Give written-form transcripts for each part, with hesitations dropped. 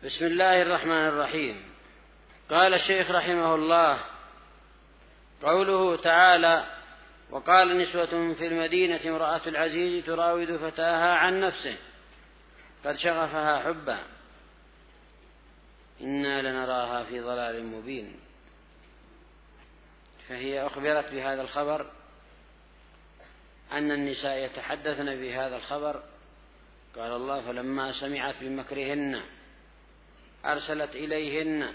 بسم الله الرحمن الرحيم. قال الشيخ رحمه الله: قوله تعالى: وقال نسوة في المدينة امرأة العزيز تراود فتاها عن نفسه قد شغفها حبا إنا لنراها في ضلال مبين. فهي أخبرت بهذا الخبر أن النساء يتحدثن بهذا الخبر. قال الله: فلما سمعت بمكرهن أرسلت إليهن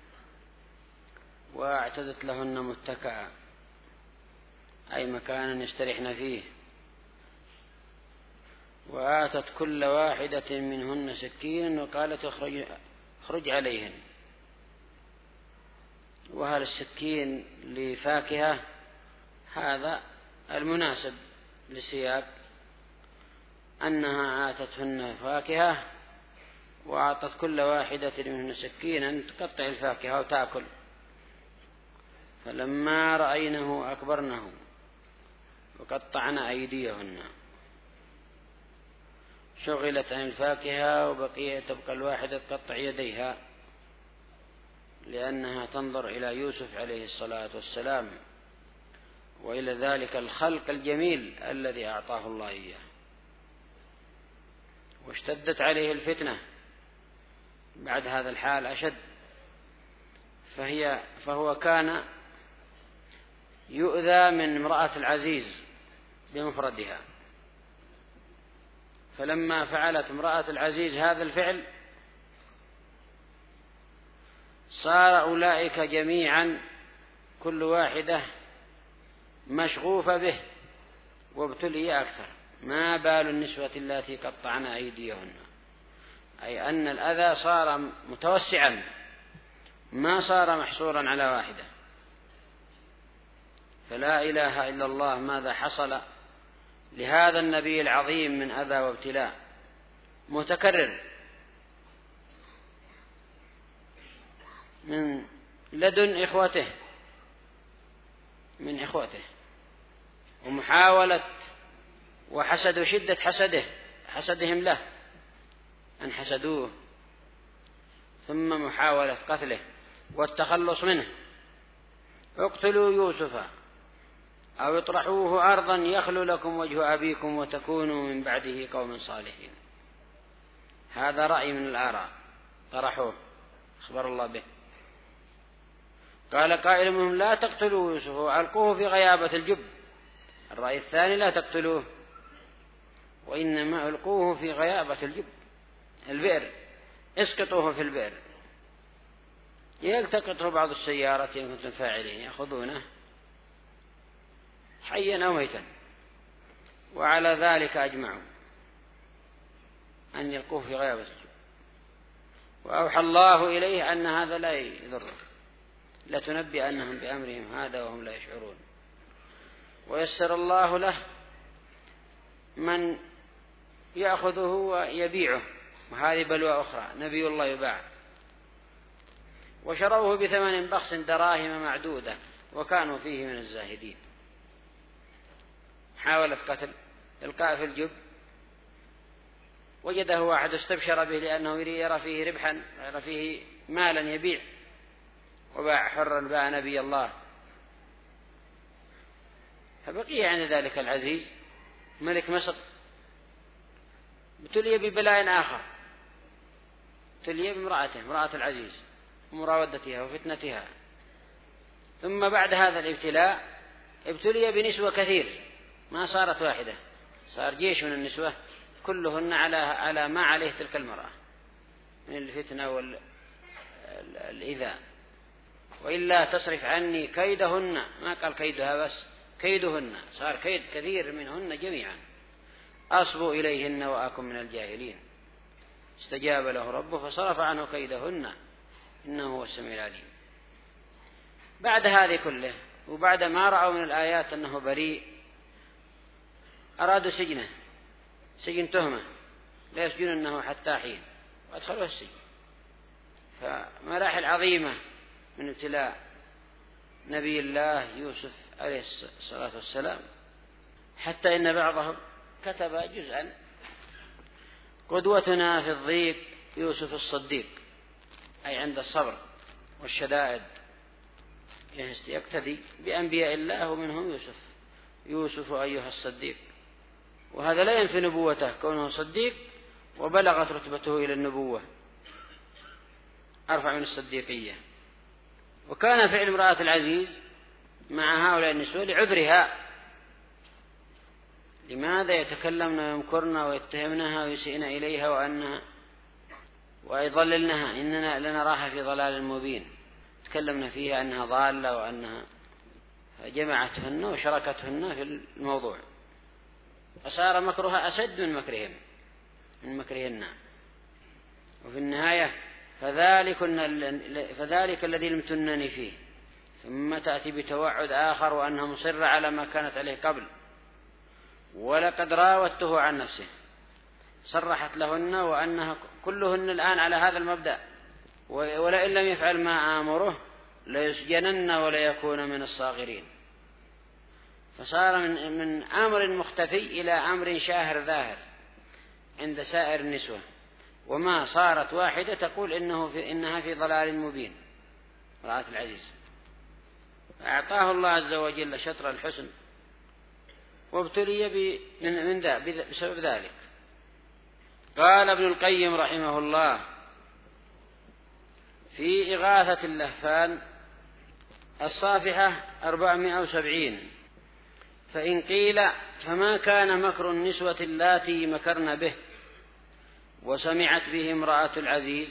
وأعتدت لهن متكئا، أي مكانا يسترحن فيه، وآتت كل واحدة منهن سكينا وقالت: اخرج عليهن. وهل السكين لفاكهة؟ هذا المناسب للسياق، أنها آتتهن فاكهة وأعطت كل واحدة منهن سكينا تقطع الفاكهة وتأكل. فلما رأينه أكبرنه وقطعن أيديهن، شغلت عن الفاكهة تبقى الواحدة تقطع يديها، لأنها تنظر إلى يوسف عليه الصلاة والسلام وإلى ذلك الخلق الجميل الذي أعطاه الله إياه. واشتدت عليه الفتنة بعد هذا الحال أشد، فهو كان يؤذى من امرأة العزيز بمفردها، فلما فعلت امرأة العزيز هذا الفعل صار أولئك جميعا كل واحدة مشغوفة به وابتلي أكثر. ما بال النسوة التي قطعن أيديهن، أي أن الأذى صار متوسعا ما صار محصورا على واحدة. فلا إله إلا الله ماذا حصل لهذا النبي العظيم من أذى وابتلاء متكرر من لدن إخوته من إخوته، ومحاولة وحسد شدة حسدهم له أن حسدوه، ثم محاولة قتله والتخلص منه. اقتلوا يوسف أو اطرحوه أرضا يخل لكم وجه أبيكم وتكونوا من بعده قوم صالحين. هذا رأي من الآراء طرحوه، أخبر الله به. قال قائل منهم: لا تقتلوا يوسف وألقوه في غيابة الجب. الرأي الثاني: لا تقتلوه، وإنما ألقوه في غيابة الجب، البئر، اسقطوه في البئر يلتقطه بعض السيارة إن كنتم فاعلين، يأخذونه حيا أو ميتا. وعلى ذلك أجمعوا أن يلقوه في غيابة الجب. وأوحى الله إليه أن هذا لا يضره، لتنبئنهم بأمرهم هذا وهم لا يشعرون. ويسر الله له من يأخذه ويبيعه، وهذه بلوى أخرى، نبي الله يباع. وشروه بثمن بخس دراهم معدودة وكانوا فيه من الزاهدين. حاولت قتل، إلقاء في الجب، وجده واحد استبشر به لأنه يرى فيه ربحا، يرى فيه مالا يبيع، وباع حرا، باع نبي الله. فبقي عند ذلك العزيز ملك مصر ابتلي ببلاء آخر، ابتلي بامرأته، امرأة العزيز، ومراودتها وفتنتها. ثم بعد هذا الابتلاء ابتلي بنسوة كثير، ما صارت واحدة، صار جيش من النسوة كلهن على ما عليه تلك المرأة من الفتنة والإذى. وإلا تصرف عني كيدهن، ما قال كيدها بس، كيدهن، صار كيد كثير منهن جميعا. أصبوا إليهن وأكن من الجاهلين. استجاب له ربه فصرف عنه كيدهن إنه هو السميع العليم. بعد هذه كله، وبعد ما رأوا من الآيات أنه بريء، أرادوا سجنه، سجن تهمة، لا يسجننه حتى حين، وأدخلوا السجن. فمراحل عظيمة من ابتلاء نبي الله يوسف عليه الصلاة والسلام، حتى إن بعضهم كتب جزءا: قدوتنا في الضيق يوسف الصديق، أي عند الصبر والشدائد يقتدي بأنبياء الله ومنهم يوسف أيها الصديق. وهذا لا ينفي نبوته كونه صديق وبلغت رتبته إلى النبوة أرفع من الصديقية. وكان فعل امرأة العزيز مع هؤلاء النسوة لعذرها. لماذا يتكلمن ويمكرن ويتهمنها ويسئن إليها ويضللنها؟ إننا لنراها في ضلال مبين. تكلمنا فيها أنها ضالة وأنها جمعتهن وشركتهن في الموضوع، وصار مكرها أشد من مكرهن. وفي النهاية فذلك الذي لم تنني فيه، ثم تأتي بتوعد آخر وأنها مصرة على ما كانت عليه قبل. ولقد راودته عن نفسه، صرحت لهن وأنها كلهن الآن على هذا المبدأ، ولئن لم يفعل ما آمره ليسجنن ولا يكون من الصاغرين. فصار من أمر مختفي إلى أمر شاهر ظاهر عند سائر النسوة، وما صارت واحدة تقول إنها في ضلال مبين. امرأة العزيز أعطاه الله عز وجل شطر الحسن وابتلي بسبب ذلك. قال ابن القيم رحمه الله في إغاثة اللهفان الصافحة 470: فإن قيل فما كان مكر النسوة اللاتي مكرن به وسمعت به امرأة العزيز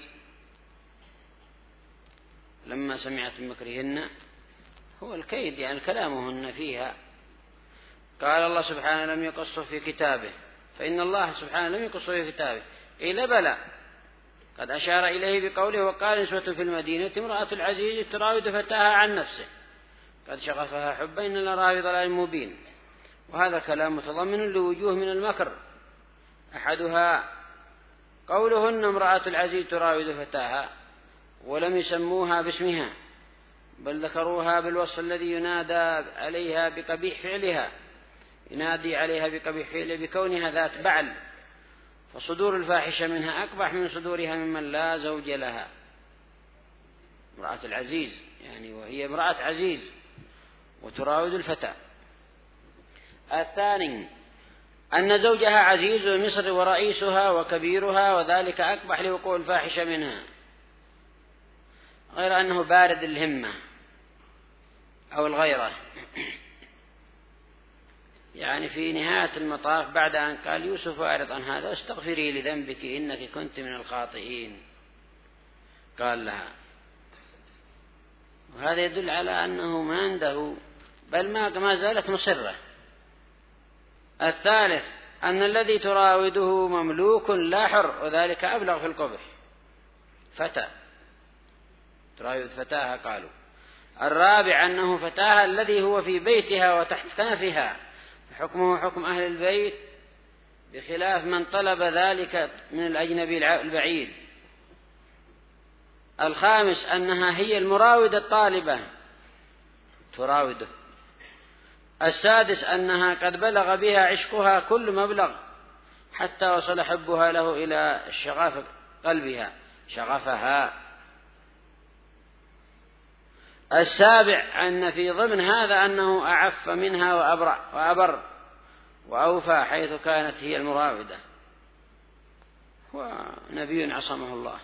لما سمعت بمكرهن؟ هو الكيد، يعني كلامهن فيها. قال الله سبحانه لم يقصه في كتابه، فإن الله سبحانه لم يقصه في كتابه. قيل بلى، قد أشار إليه بقوله وقال نسوة في المدينة امرأة العزيز تراود فتاها عن نفسه قد شغفها حبا إن لراها في ضلال مبين. وهذا كلام متضمن لوجوه من المكر، أحدها قولهن امرأة العزيز تراود فتاها، ولم يسموها باسمها بل ذكروها بالوصف الذي ينادي عليها بقبيح فعلها بكونها ذات بعل، فصدور الفاحشة منها أقبح من صدورها ممن لا زوج لها. امرأة العزيز يعني وهي امرأة عزيز وتراود الفتاة. الثاني أن زوجها عزيز مصر ورئيسها وكبيرها، وذلك أقبح لوقوع الفاحشة منها، غير أنه بارد الهمة أو الغيرة. يعني في نهاية المطاف بعد أن قال يوسف أعرض عن هذا واستغفري لذنبك إنك كنت من الخاطئين، قال لها. وهذا يدل على أنه ما عنده، بل ما زالت مصرة. الثالث أن الذي تراوده مملوك لا حر، وذلك أبلغ في القبح. فتى تراود فتاها قالوا. الرابع أنه فتاها الذي هو في بيتها وتحت كنفها، حكمه حكم أهل البيت بخلاف من طلب ذلك من الأجنبي البعيد. الخامس أنها هي المراودة الطالبة تراوده. السادس أنها قد بلغ بها عشقها كل مبلغ حتى وصل حبها له إلى شغف قلبها شغفها. السابع أن في ضمن هذا أنه أعف منها وأبر وأوفى حيث كانت هي المراودة، ونبي عصمه الله.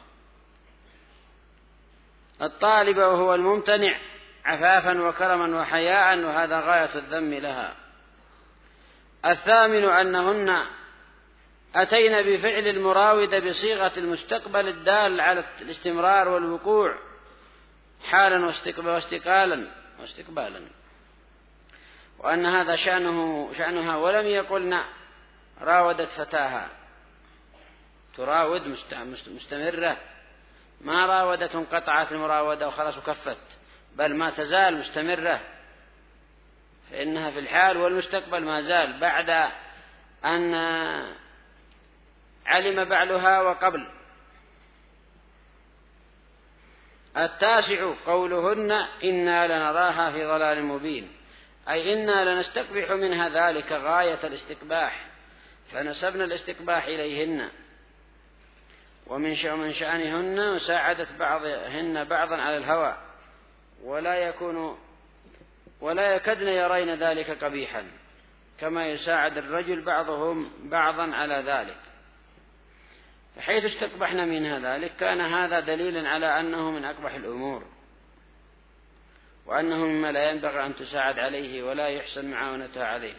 الطالب وهو الممتنع عفافا وكرما وحياء، وهذا غاية الذم لها. الثامن أنهن أتينا بفعل المراودة بصيغة المستقبل الدال على الاستمرار والوقوع حالا واستقبالا، وأن هذا شأنها، ولم يقلن راودت فتاها. تراود مستمرة، ما راودت انقطعت المراودة وخلاص وكفت، بل ما تزال مستمرة، فإنها في الحال والمستقبل ما زال بعد أن علم بعلها وقبل. التاسع قولهن إنا لنراها في ضلال مبين، أي إنا لنستقبح منها ذلك غاية الاستقباح، فنسبنا الاستقباح إليهن. ومن شأنهن مساعدة بعضهن بعضا على الهوى، ولا يكدن يرين ذلك قبيحا، كما يساعد الرجل بعضهم بعضا على ذلك. حيث استقبحنا منها ذلك، كان هذا دليلا على أنه من أقبح الأمور، وأنه مما لا ينبغي أن تساعد عليه ولا يحسن معاونتها عليه.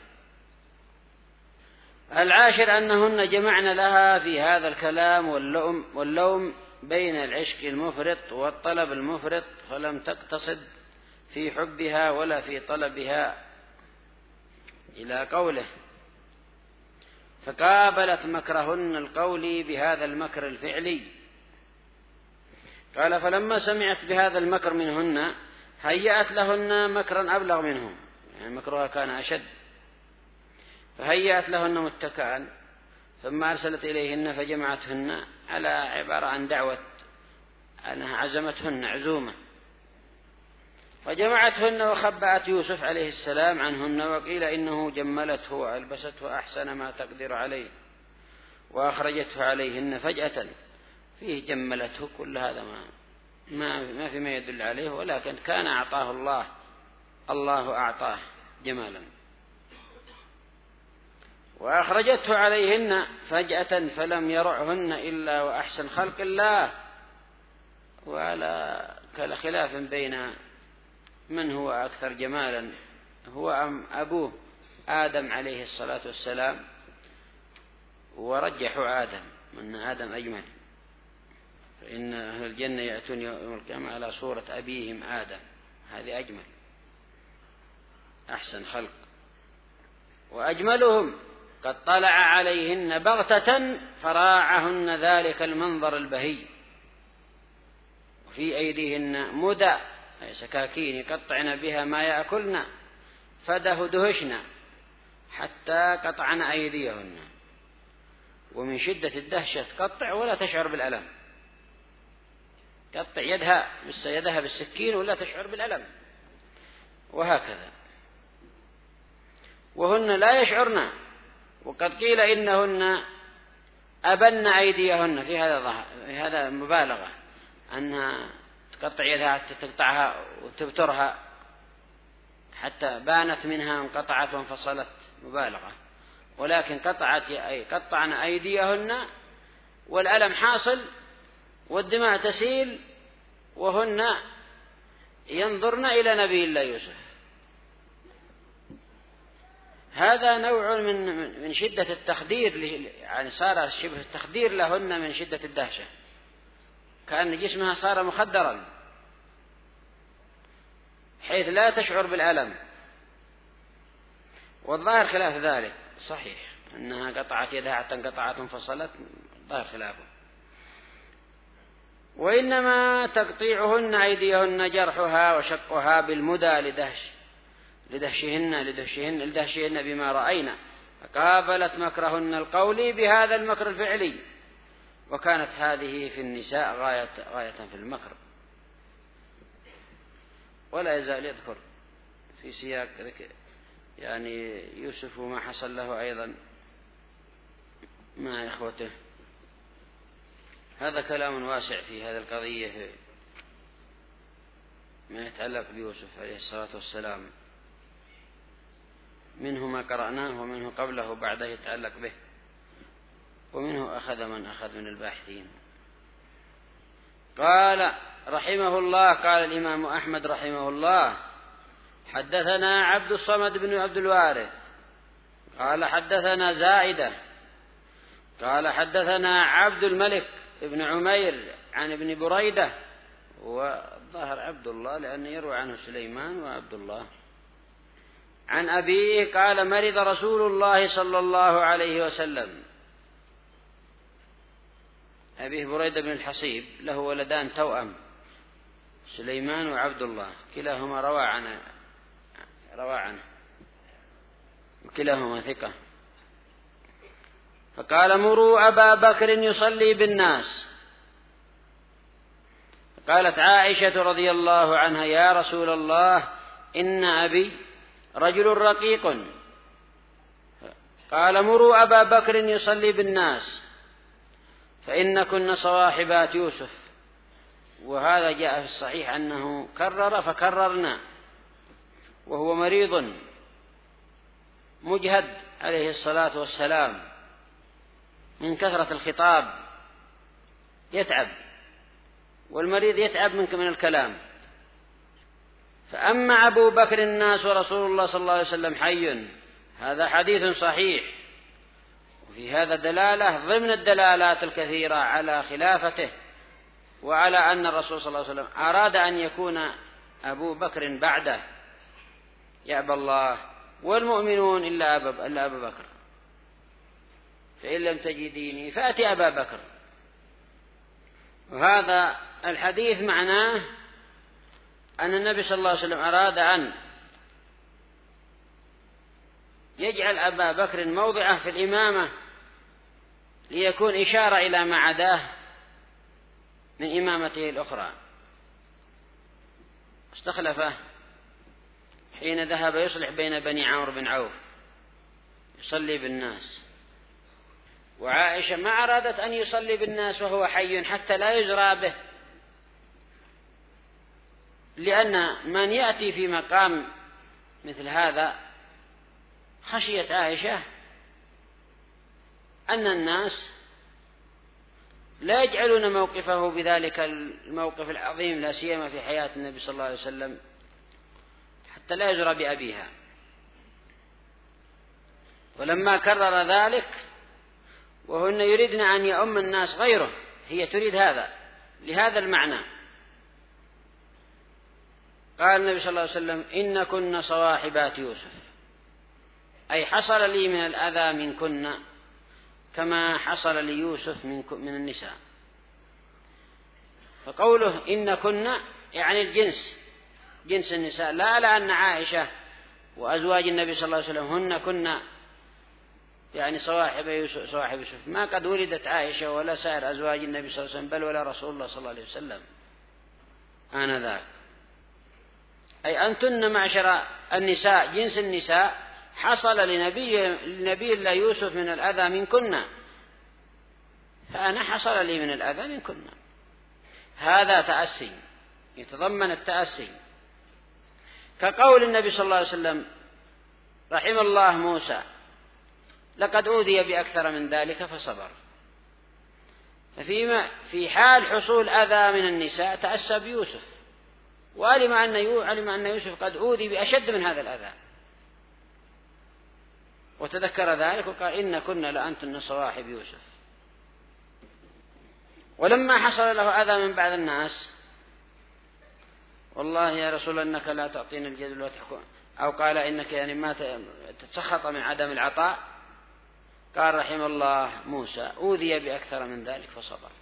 العاشر أنهن جمعن لها في هذا الكلام واللوم بين العشق المفرط والطلب المفرط، فلم تقتصد في حبها ولا في طلبها، إلى قوله: فقابلت مكرهن القولي بهذا المكر الفعلي. قال: فلما سمعت بهذا المكر منهن هيأت لهن مكرا أبلغ منهم، يعني مكرها كان أشد، فهيأت لهن متكئا، ثم أرسلت إليهن فجمعتهن، على عبارة عن دعوة، أنها عزمتهن عزومة، فجمعتهن وخبأت يوسف عليه السلام عنهن، وقيل إنه جملته وألبسته أحسن ما تقدر عليه، وأخرجته عليهن فجأة. فيه جملته، كل هذا ما فيما يدل عليه، ولكن كان أعطاه الله أعطاه جمالا. وأخرجته عليهن فجأة فلم يرعهن إلا وأحسن خلق الله. وعلى خلاف بين من هو أكثر جمالا، هو أم أبوه آدم عليه الصلاة والسلام، ورجحوا آدم، أن آدم أجمل، فإن أهل الجنة يأتون يوم القيامة على صورة أبيهم آدم، هذه أجمل أحسن خلق. وأجملهم قد طلع عليهن بغتة فراعهن ذلك المنظر البهي، وفي أيديهن مدى أي سكاكين يقطعن بها ما يأكلن، فدهشن حتى قطعن أيديهن. ومن شدة الدهشة تقطع ولا تشعر بالألم، تقطع يدها بالسكين ولا تشعر بالألم، وهكذا. وهن لا يشعرن، وقد قيل إنهن أبن أيديهن، في هذا مبالغة، أنها تقطع يدها حتى تقطعها وتبترها حتى بانت منها انقطعت وانفصلت، مبالغة، ولكن قطعن أيديهن والألم حاصل والدماء تسيل، وهن ينظرن إلى نبي الله يوسف. هذا نوع من شدة التخدير، يعني صار شبه التخدير لهن من شدة الدهشة، كأن جسمها صار مخدرا حيث لا تشعر بالألم. والظاهر خلاف ذلك، صحيح أنها قطعت يدها حتى انقطعت وانفصلت، ظاهر خلافه. وإنما تقطيعهن أيديهن جرحها وشقها بالمدى لدهشهن بما رأينا، فقابلت مكرهن القولي بهذا المكر الفعلي. وكانت هذه في النساء غاية في المكر. ولا يزال يذكر في سياق يعني يوسف وما حصل له أيضا مع إخوته. هذا كلام واسع في هذه القضية ما يتعلق بيوسف عليه الصلاة والسلام، منه ما قرأناه ومنه قبله وبعده يتعلق به، ومنه أخذ من أخذ من الباحثين. قال رحمه الله، قال الإمام أحمد رحمه الله: حدثنا عبد الصمد بن عبد الوارث قال حدثنا زائدة قال حدثنا عبد الملك بن عمير عن ابن بريدة، وظهر عبد الله لأن يروى عنه سليمان وعبد الله، عن أبيه قال: مرض رسول الله صلى الله عليه وسلم. أبيه بريدة بن الحصيب له ولدان توأم، سليمان وعبد الله، كلاهما روى عنه وكلاهما ثقة. فقال: مروا أبا بكر يصلي بالناس. قالت عائشة رضي الله عنها: يا رسول الله، إن أبي رجل رقيق. قال: مروا أبا بكر يصلي بالناس. فإن كن صواحبات يوسف. وهذا جاء في الصحيح أنه كرر فكررنا، وهو مريض مجهد عليه الصلاة والسلام من كثرة الخطاب، يتعب، والمريض يتعب من الكلام. فأما أبو بكر الناس ورسول الله صلى الله عليه وسلم حي، هذا حديث صحيح، وفي هذا دلالة ضمن الدلالات الكثيرة على خلافته، وعلى أن الرسول صلى الله عليه وسلم أراد أن يكون أبو بكر بعده، يأبى الله والمؤمنون إلا أبا بكر، فإن لم تجديني فأتي أبا بكر. وهذا الحديث معناه أن النبي صلى الله عليه وسلم أراد أن يجعل أبا بكر موضعه في الإمامة، ليكون إشارة إلى ما عداه من إمامته الأخرى. استخلفه حين ذهب يصلح بين بني عمرو بن عوف، يصلي بالناس، وعائشة ما أرادت أن يصلي بالناس وهو حي حتى لا يجرى به، لأن من يأتي في مقام مثل هذا خشيت عائشة أن الناس لا يجعلون موقفه بذلك الموقف العظيم، لا سيما في حياة النبي صلى الله عليه وسلم، حتى لا يجرى بأبيها. ولما كرر ذلك وهن يريدن أن يؤم الناس غيره، هي تريد هذا لهذا المعنى، قال النبي صلى الله عليه وسلم: إن كن صواحبات يوسف، أي حصل لي من الأذى منكن كما حصل ليوسف من النساء. فقوله إن كن يعني الجنس، جنس النساء، لا على أن عائشة وأزواج النبي صلى الله عليه وسلم هن كن يعني صواحب يوسف، ما قد ولدت عائشة ولا سائر أزواج النبي صلى الله عليه وسلم، بل ولا رسول الله صلى الله عليه وسلم آنذاك. أي أنتن معشر النساء، جنس النساء، حصل لنبي الله يوسف من الأذى منكن، فأنا حصل لي من الأذى منكن. هذا تأسي، يتضمن التأسي، كقول النبي صلى الله عليه وسلم: رحم الله موسى لقد أوذي بأكثر من ذلك فصبر. في حال حصول أذى من النساء تأسى بيوسف، وعلم أن يوسف قد أوذي بأشد من هذا الأذى، وتذكر ذلك وقال: إن كنا لأنتن صواحب يوسف. ولما حصل له أذى من بعض الناس: والله يا رسول إنك لا تعطيني الجزل وتحكم، أو قال إنك يعني ما تتسخط من عدم العطاء، قال: رحم الله موسى أوذي بأكثر من ذلك فصبر.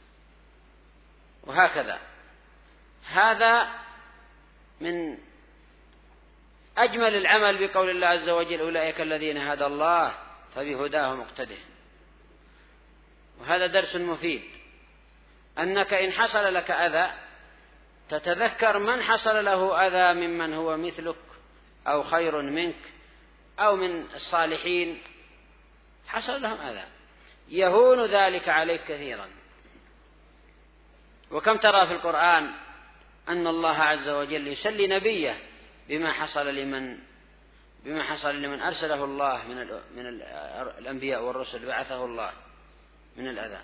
وهكذا هذا من أجمل العمل بقول الله عز وجل: أولئك الذين هدى الله فبهداه مقتده. وهذا درس مفيد، أنك إن حصل لك أذى تتذكر من حصل له أذى ممن هو مثلك أو خير منك أو من الصالحين حصل لهم أذى، يهون ذلك عليك كثيرا. وكم ترى في القرآن أن الله عز وجل يسلي نبيه بما حصل لمن أرسله الله من الأنبياء والرسل بعثه الله من الأذى.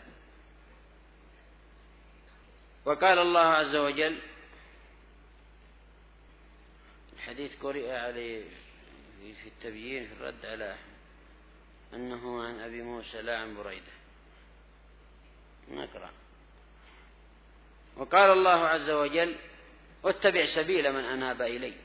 وقال الله عز وجل، الحديث قرئ عليه في التبيين في الرد على أنه عن أبي موسى لا عن بريدة، نقرأ: وقال الله عز وجل: واتبع سبيل من أناب إلي.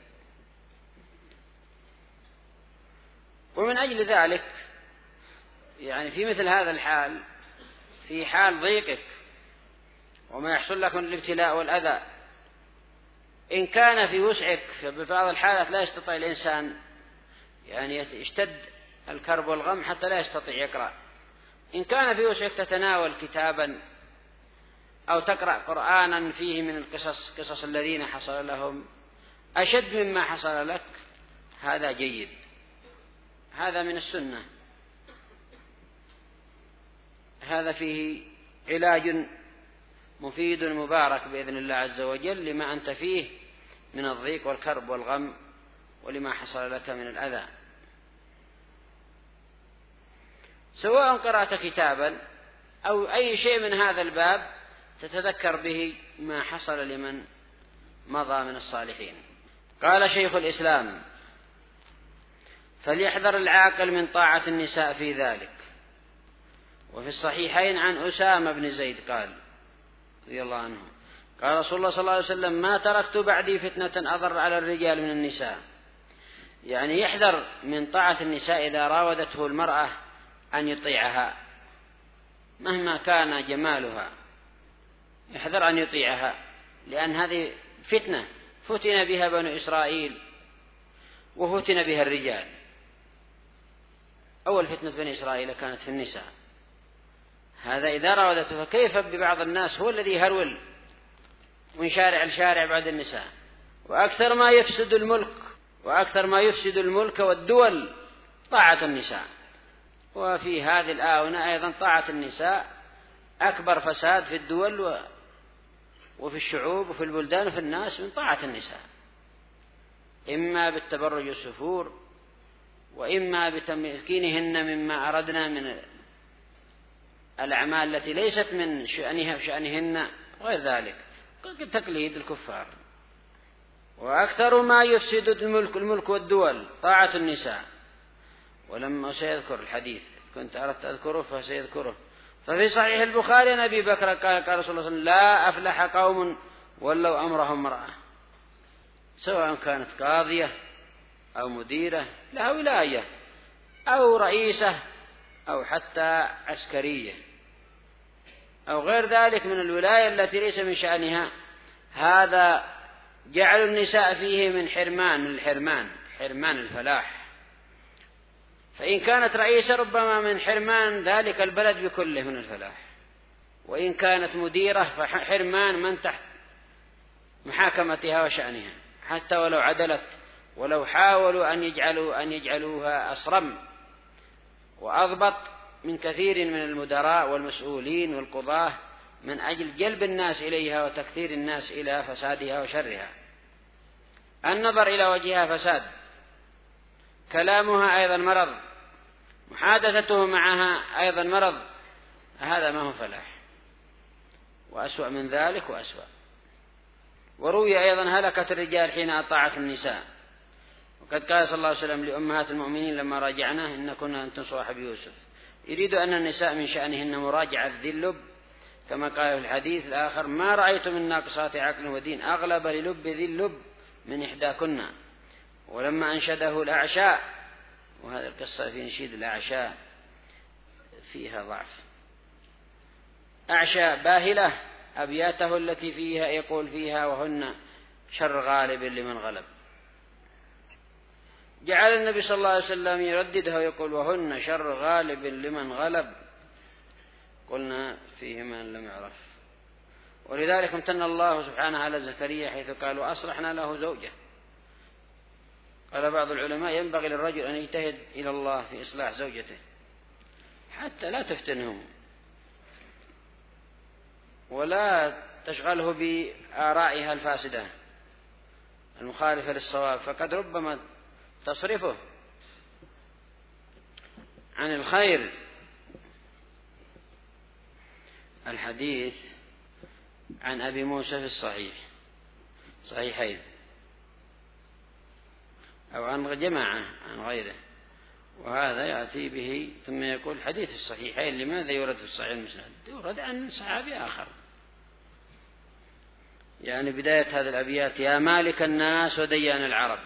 ومن أجل ذلك يعني في مثل هذا الحال، في حال ضيقك وما يحصل لك من الابتلاء والأذى، إن كان في وسعك، فبعض الحالات لا يستطيع الإنسان يعني يشتد الكرب والغم حتى لا يستطيع يقرأ، إن كان في وسعك تتناول كتابا أو تقرأ قرآنا فيه من قصص الذين حصل لهم أشد مما حصل لك، هذا جيد، هذا من السنة، هذا فيه علاج مفيد مبارك بإذن الله عز وجل لما أنت فيه من الضيق والكرب والغم ولما حصل لك من الأذى، سواء قرأت كتابا أو أي شيء من هذا الباب تتذكر به ما حصل لمن مضى من الصالحين. قال شيخ الإسلام: فليحذر العاقل من طاعة النساء في ذلك. وفي الصحيحين عن أسامة بن زيد قال رضي الله عنه: قال رسول الله صلى الله عليه وسلم: ما تركت بعدي فتنة أضر على الرجال من النساء. يعني يحذر من طاعة النساء إذا راودته المرأة أن يطيعها مهما كان جمالها، يحذر أن يطيعها، لأن هذه فتنة فتن بها بنو إسرائيل وفتن بها الرجال. أول فتنة بني إسرائيل كانت في النساء، هذا إذا راودته، فكيف ببعض الناس هو الذي يهرول من شارع لشارع بعد النساء. وأكثر ما يفسد الملك والدول طاعة النساء. وفي هذه الآونة أيضا طاعة النساء أكبر فساد في الدول وفي الشعوب وفي البلدان وفي الناس من طاعة النساء، إما بالتبرج والسفور، وإما بتمكينهن مما أردنا من الأعمال التي ليست من شأنها وشأنهن وغير ذلك، تقليد الكفار. وأكثر ما يفسد الملك والدول طاعة النساء. ولما سيذكر الحديث كنت أردت أذكره فسيذكره. ففي صحيح البخاري عن أبي بكر قال رسول الله صلى الله عليه وسلم: لا أفلح قوم ولوا أمرهم امرأة، سواء كانت قاضية أو مديرة لها ولاية أو رئيسة أو حتى عسكرية أو غير ذلك من الولاية التي ليس من شأنها. هذا جعل النساء فيه من حرمان الفلاح. فإن كانت رئيسة ربما من حرمان ذلك البلد بكله من الفلاح، وإن كانت مديرة فحرمان من تحت محاكمتها وشأنها، حتى ولو عدلت، ولو حاولوا أن يجعلوها أصرم وأضبط من كثير من المدراء والمسؤولين والقضاة من أجل جلب الناس إليها وتكثير الناس إلى فسادها وشرها. النظر إلى وجهها فساد، كلامها أيضا مرض، محادثته معها أيضا مرض، هذا ما هو فلاح، وأسوأ من ذلك وأسوأ. وروي أيضا هلكة الرجال حين أطاعت النساء. وقد قال صلى الله عليه وسلم لأمهات المؤمنين لما راجعناه: إن كنا أنتم صاحب يوسف، يريد أن النساء من شأنهن مراجعة ذي اللب، كما قال في الحديث الآخر: ما رأيت من ناقصات عقل ودين أغلب للب ذي اللب من إحداكن. ولما أنشده الأعشاء، وهذه القصة في نشيد الأعشاء فيها ضعف، أعشى باهلة أبياته التي فيها يقول فيها: وهن شر غالب لمن غلب. جعل النبي صلى الله عليه وسلم يرددها ويقول: وهن شر غالب لمن غلب. قلنا فيه من لم يعرف. ولذلك امتن الله سبحانه على زكريا حيث قال: وأصلحنا له زوجه. قال بعض العلماء: ينبغي للرجل أن يجتهد إلى الله في إصلاح زوجته حتى لا تفتنهم ولا تشغله بآرائها الفاسدة المخالفة للصواب، فقد ربما تصرفه عن الخير. الحديث عن أبي موسى في صحيحين أو عن جماعة عن غيره، وهذا يأتي به ثم يقول: حديث الصحيحين لماذا يورد في الصحيح المسند؟ يورد عن صحابي آخر. يعني بداية هذه الأبيات: يا مالك الناس وديان العرب،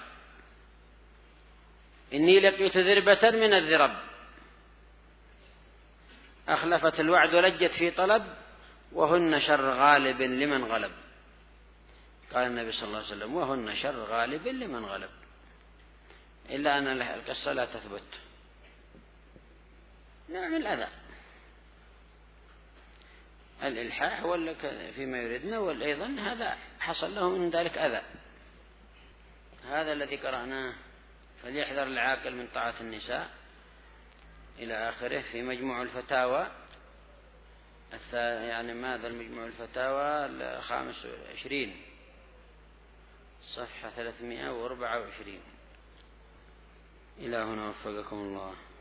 إني لقيت ذربة من الذرب، أخلفت الوعد ولجت في طلب، وهن شر غالب لمن غلب. قال النبي صلى الله عليه وسلم: وهن شر غالب لمن غلب، إلا أن القصة لا تثبت. نوع من الأذى، الإلحاح ولا فيما يريدنا، وأيضا هذا حصل له من ذلك أذى. هذا الذي قرأناه: فليحذر العاقل من طاعة النساء إلى آخره في مجموع الفتاوى يعني ماذا المجموع الفتاوى 25 صفحة 324. إلى هنا وفقكم الله.